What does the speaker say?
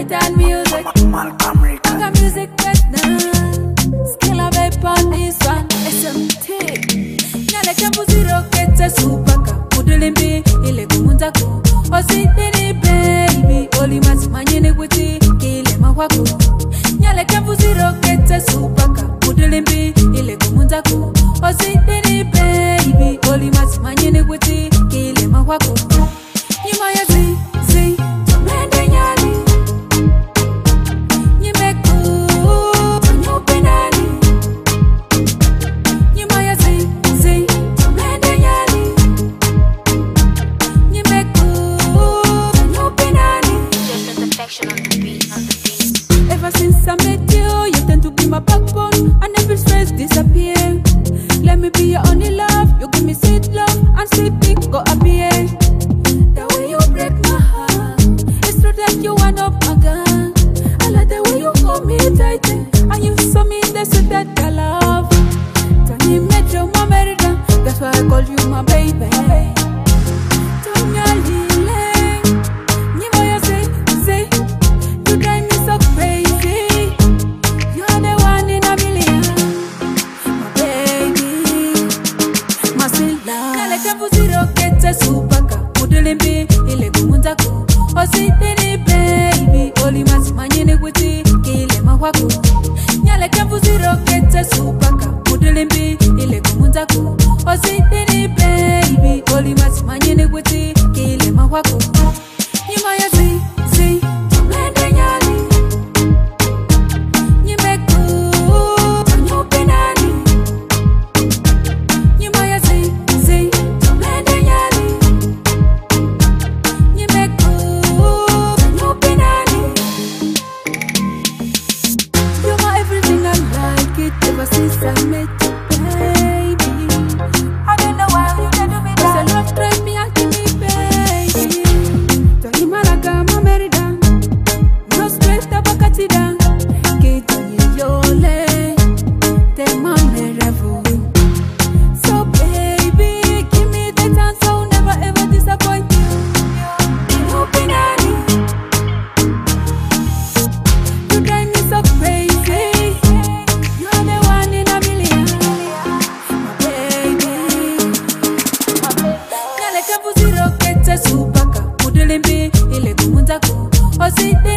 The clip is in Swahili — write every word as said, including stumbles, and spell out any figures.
Titan music. Malcolm Rick. I got music right now. Skill of it on this one. S M T. Nyale kampu zero kete supaka. Udulimbi ile kumunzaku. Ositini baby. Oli masi manyene kuti. Kile mawaku. Nyale kampu zero kete supaka. Udulimbi ile kumunzaku. Ositini baby. Oli masi manyene kuti. Kile mawaku. Nyima ya zi, zi. Tumende nyali. Ever since I met you, you tend to be my backbone, and every stress disappear. Let me be your only love. You give me sweet love, and sweet dick go appear. The way you break my heart, it's true that you want up my gun. I like the way you hold me tight, and you saw me the sweet that I love. Tony Metro, my merida, that's why I call you my baby. Tonya Lile. Supaka, udulimbi, ile kumunzaku. Ositini baby, oli masi manyene kuti, kile mawaku. Nyale kampu zero kete supaka, udulimbi, ile kumunzaku. Ositini baby, oli masi manyene kuti, kile mawaku. Nyima ya zi, zi, tumende nyali. Nyimeku, tanyope nani. Nyima ya zi, zi, tumende nyali. Ever since I met you, baby, I don't know why you let me down. Cause love drive me and kill me, baby. Tony Malaga, my merida. No stress, the bakatida. Kito yole, te mame revu. So baby, give me the chance, I'll never ever disappoint you. You pinani. You drive me so crazy. Supaka, udulimbi, ile kumunzaku. Ositini